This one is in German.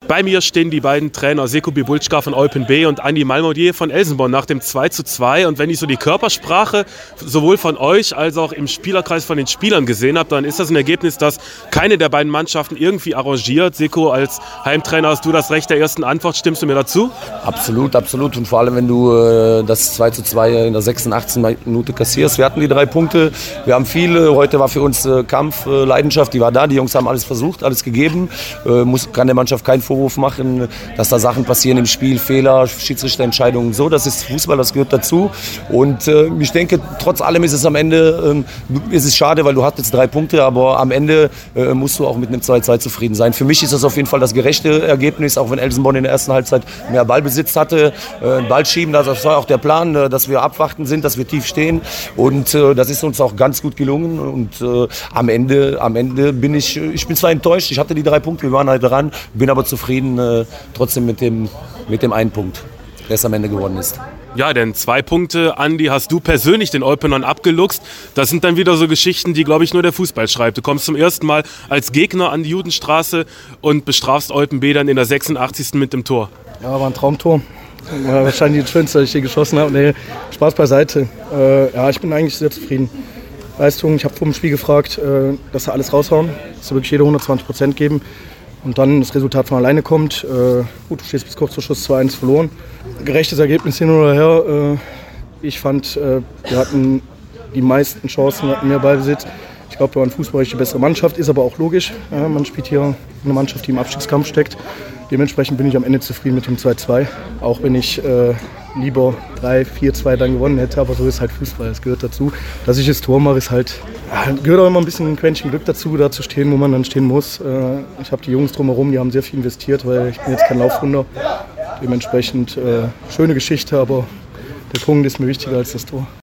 Bei mir stehen die beiden Trainer Seko Bibulčka von Eupen B und Andi Malmodier von Elsenborn nach dem 2:2. Und wenn ich so die Körpersprache sowohl von euch als auch im Spielerkreis von den Spielern gesehen habe, dann ist das ein Ergebnis, das keine der beiden Mannschaften irgendwie arrangiert. Seko, als Heimtrainer hast du das Recht der ersten Antwort. Stimmst du mir dazu? Absolut, absolut. Und vor allem, wenn du das 2:2 in der 86. Minute kassierst. Wir hatten die 3 Punkte. Wir haben viele. Heute war für uns Kampf, Leidenschaft. Die war da. Die Jungs haben alles versucht, alles gegeben. Kann der Mannschaft keinen Vorwurf machen, dass da Sachen passieren im Spiel, Fehler, Schiedsrichterentscheidungen, so, das ist Fußball, das gehört dazu. Und ich denke, trotz allem ist es am Ende, ist es schade, weil du hast jetzt 3 Punkte, aber am Ende musst du auch mit einem 2:2 zufrieden sein. Für mich ist das auf jeden Fall das gerechte Ergebnis, auch wenn Elsenborn in der ersten Halbzeit mehr Ballbesitz hatte, Ball schieben, das war auch der Plan, dass wir abwarten sind, dass wir tief stehen, und das ist uns auch ganz gut gelungen. Und am Ende bin ich bin zwar enttäuscht, ich hatte die 3 Punkte, wir waren halt dran, bin aber zufrieden trotzdem mit dem einen Punkt, der es am Ende geworden ist. Ja, denn 2 Punkte, Andi, hast du persönlich den Eupenern abgeluchst. Das sind dann wieder so Geschichten, die, glaube ich, nur der Fußball schreibt. Du kommst zum ersten Mal als Gegner an die Judenstraße und bestrafst Eupen B dann in der 86. mit dem Tor. Ja, war ein Traumtor. War wahrscheinlich das Schönste, das ich hier geschossen habe. Nee, Spaß beiseite. Ja, ich bin eigentlich sehr zufrieden. Leistung, ich habe vor dem Spiel gefragt, dass sie alles raushauen, dass sie wirklich jede 120% geben. Und dann das Resultat von alleine kommt. Gut, du stehst bis kurz vor Schluss 2:1 verloren. Gerechtes Ergebnis hin oder her. Ich fand, wir hatten die meisten Chancen, hatten mehr Ballbesitz. Ich glaube, wir waren fußballerisch die bessere Mannschaft, ist aber auch logisch. Ja, man spielt hier eine Mannschaft, die im Abstiegskampf steckt. Dementsprechend bin ich am Ende zufrieden mit dem 2:2. Auch wenn ich lieber 3-4-2 dann gewonnen hätte, aber so ist halt Fußball, das gehört dazu. Dass ich das Tor mache, ist halt, gehört auch immer ein bisschen ein Quäntchen Glück dazu, da zu stehen, wo man dann stehen muss. Ich habe die Jungs drumherum, die haben sehr viel investiert, weil ich bin jetzt kein Laufwunder. Dementsprechend schöne Geschichte, aber der Punkt ist mir wichtiger als das Tor.